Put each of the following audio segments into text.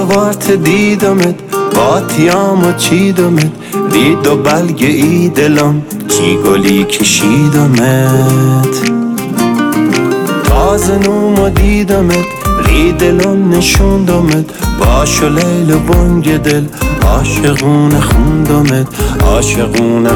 وارت دیدمت باتیامو چیدمت رید و بلگ ای دلم چی گلی کشیدمت تازه نومو دیدمت ری دلم نشوندمت باش و لیل و بنگ دل عاشقونه خوندمت عاشقونه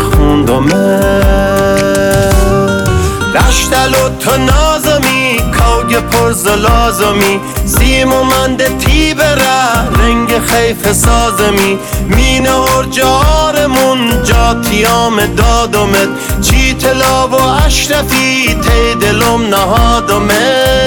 خوندمت رشتلو تو نازمی کوگ پرز لازمی سیمو منده تی بره رنگ خیف سازمی مینه ارجارمون جاتیام دادمت چی تلا و اشرفی تی دلم نهادمت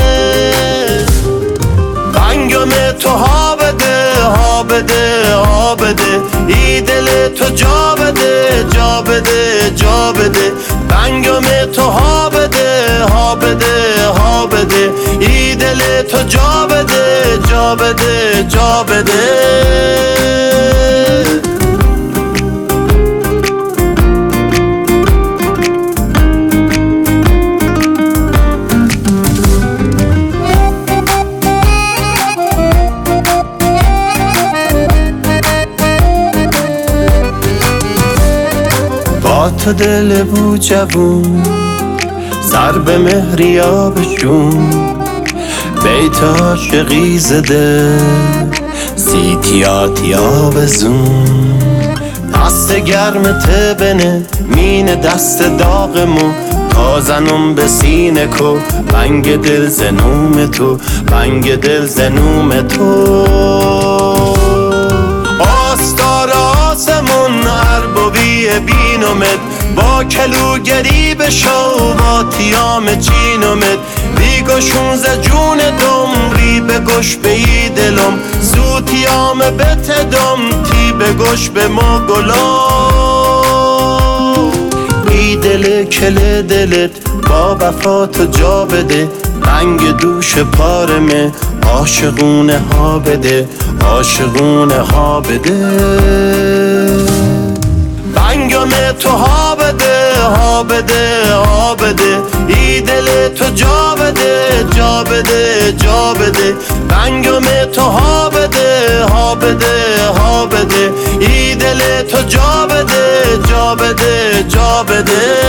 بنگم تو ها بده ها بده ها بده ای دل تو جا بده جا بده جا بده بنگم تو ها بده ها بده ها بده ای دل تو جا بده جا بده جا بده تو دل بو جوون ضرب مهریابشون بیت عاشقی زده سیتیاتیا بزون دست گرم تبنه مین دست داغمو تازنم به سینه کو بنگ دل زنوم تو بنگ دل زنوم تو آستار آسمون اربابی بینومت با کلوگری به شواتیام چینومت ری گشون ز جون دم ری به گوش به ای دلم زوتیام بتدم تی به گوش به ما گلا ای دل کل دلت با وفات جا بده رنگ دوش پارمه عاشقونه ها بده عاشقونه ها بده بنگم تو ها بده ها بده ها بده ای دل تو جا بده جا بده جا بده بنگم تو ها بده ها بده ها بده ای دل تو جا بده جا بده جا بده